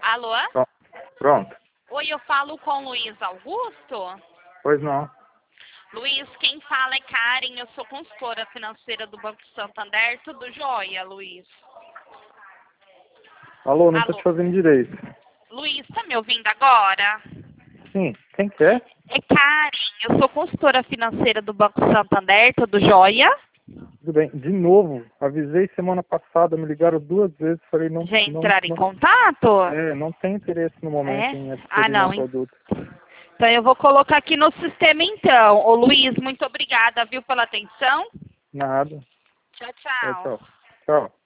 Alô? Pronto. Oi, eu falo com o Luiz Augusto? Pois não. Luiz, quem fala é Karen, eu sou consultora financeira do Banco Santander. Tudo jóia, Luiz? Alô, não tô Alô? te fazendo direito. Luiz, tá me ouvindo agora? Sim, quem que é? É Karen, eu sou consultora financeira do Banco Santander. Tudo jóia? Tudo bem. De novo, avisei semana passada, me ligaram 2 vezes, falei não, Já entraram em contato? não tem interesse no momento É? em Ah, adquirir não. meu produto. Então eu vou colocar aqui no sistema então. Ô Luiz, muito obrigada, viu, pela atenção. Nada. Tchau, Tchau, tchau. tchau. Tchau.